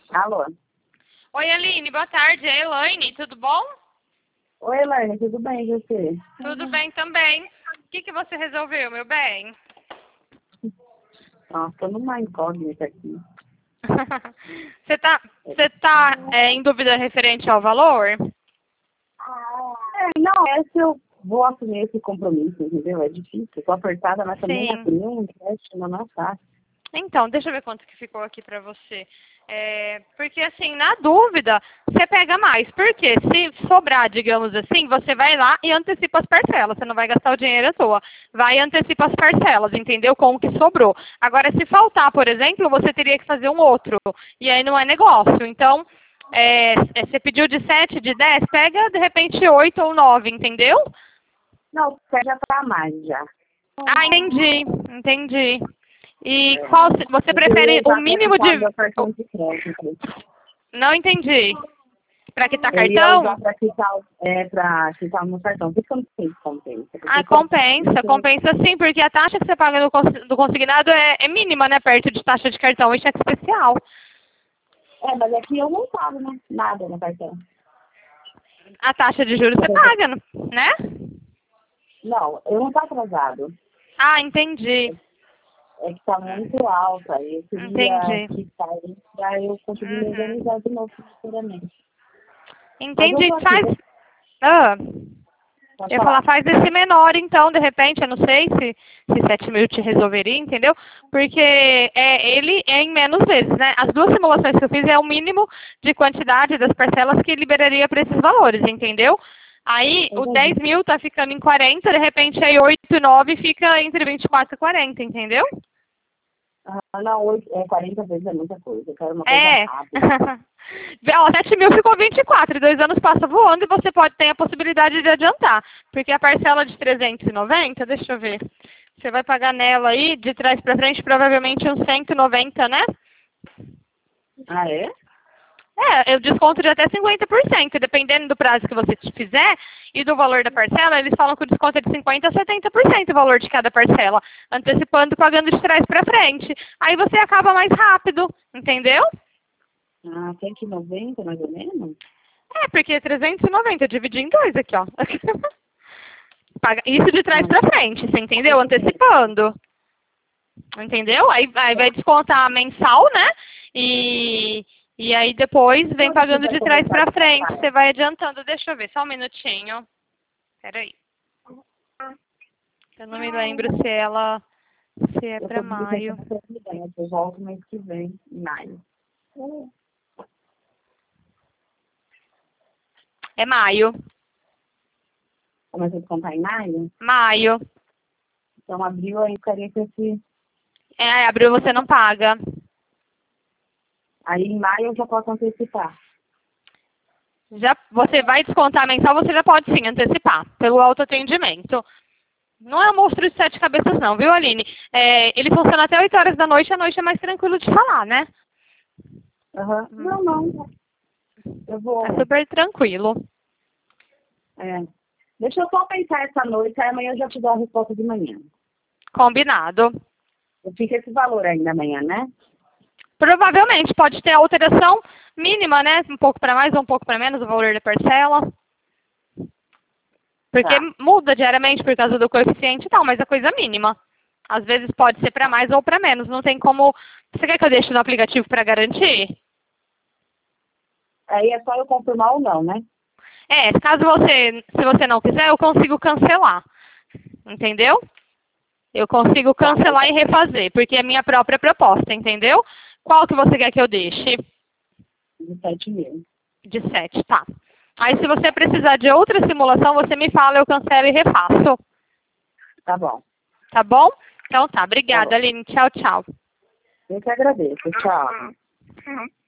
Alô? Oi, Aline, boa tarde. É Elaine, tudo bom? Oi, Elaine, tudo bem e você? Tudo bem também. O que você resolveu, meu bem? Nossa, tô numa incógnita aqui. Você tá em dúvida referente ao valor? Não, esse eu vou assumir esse compromisso, entendeu? É difícil, tô apertada, mas também Sim. abrir um empréstimo não é fácil. Então, deixa eu ver quanto que ficou aqui pra você. Porque, assim, na dúvida, você pega mais. Porque se sobrar, digamos assim, você vai lá e antecipa as parcelas. Você não vai gastar o dinheiro à toa. Vai e antecipa as parcelas, entendeu? Com o que sobrou. Agora, se faltar, por exemplo, você teria que fazer um outro. E aí não é negócio. Então, você pediu de 7, de 10, pega, de repente, 8 ou 9, entendeu? Não, você já tá a mais já. Ah, entendi. E É. você Eu queria prefere o usar pra mínimo quitar o de... meu cartão de crédito. Não entendi. Para quitar Eu ia usar cartão? pra quitar o meu cartão. Por isso que eu não sei se compensa. Ah, Porque compensa sim, porque a taxa que você paga do consignado é mínima, né? Perto de taxa de cartão e cheque especial. mas aqui eu não pago, né? Nada no cartão. A taxa de juros você paga, né? Não, eu não tô atrasado. Ah, entendi. É que tá muito alta. Eu queria Entendi. quitar isso pra eu conseguir me Uhum. organizar de novo financeiramente. Mas eu Entendi. tô aqui, Faz. Ah, pode eu ia falar, falar. faz esse menor então, de repente, eu não sei se 7 mil te resolveria, entendeu? Porque ele é em menos vezes, né? As duas simulações que eu fiz é o mínimo de quantidade das parcelas que liberaria para esses valores, entendeu? Aí o Entendi. 10 mil tá ficando em 40, de repente aí 8 e 9 fica entre 24 e 40, entendeu? Não, 40 vezes é muita coisa. Eu quero uma coisa É. rápida. Ó, 7 mil ficou 24, e 2 anos passa voando e você pode ter a possibilidade de adiantar. Porque a parcela de 390, deixa eu ver. Você vai pagar nela aí, de trás para frente, provavelmente uns 190, né? Ah, é? Eu desconto de até 50%, dependendo do prazo que você fizer e do valor da parcela, eles falam que o desconto é de 50% a 70% o valor de cada parcela, antecipando, pagando de trás para frente. Aí você acaba mais rápido, entendeu? 190 mais ou menos? Porque é 390, eu dividi em dois aqui, ó. Isso de trás pra frente, você entendeu? Antecipando. Entendeu? Aí vai descontar mensal, né? E aí depois vem Quando que pagando vai de trás começar a pra frente. descontar? Você vai adiantando. Deixa eu ver, só um minutinho. Peraí. Eu não me lembro se é Eu pra tô dividindo maio. essa possibilidade. Eu volto mês que vem, em maio. É maio. Começa a descontar em maio? Maio. Então, abril aí ficaria com esse... Abril você não paga. Aí, em maio, eu já posso antecipar. Você vai descontar mensal, você já pode sim antecipar, pelo autoatendimento. Não é um monstro de 7 cabeças não, viu, Aline? Ele funciona até 8 horas da noite, à noite é mais tranquilo de falar, né? Não. Eu vou... É super tranquilo. Deixa eu só pensar essa noite, aí amanhã eu já te dou a resposta de manhã. Combinado. Fica esse valor ainda amanhã, né? Provavelmente pode ter alteração mínima, né? Um pouco para mais ou um pouco para menos o valor da parcela. Porque Tá. muda diariamente por causa do coeficiente e tal, mas é coisa mínima. Às vezes pode ser para mais ou para menos. Não tem como... Você quer que eu deixe no aplicativo para garantir? Aí é só eu confirmar ou não, né? Se você não quiser, eu consigo cancelar. Entendeu? Eu consigo Tá. cancelar e refazer, porque é minha própria proposta, entendeu? Qual que você quer que eu deixe? De 7 mil. De 7, tá. Aí se você precisar de outra simulação, você me fala, eu cancelo e refaço. Tá bom. Tá bom? Então tá, Tá obrigada, bom. Aline. Tchau, tchau. Eu que agradeço. Tchau.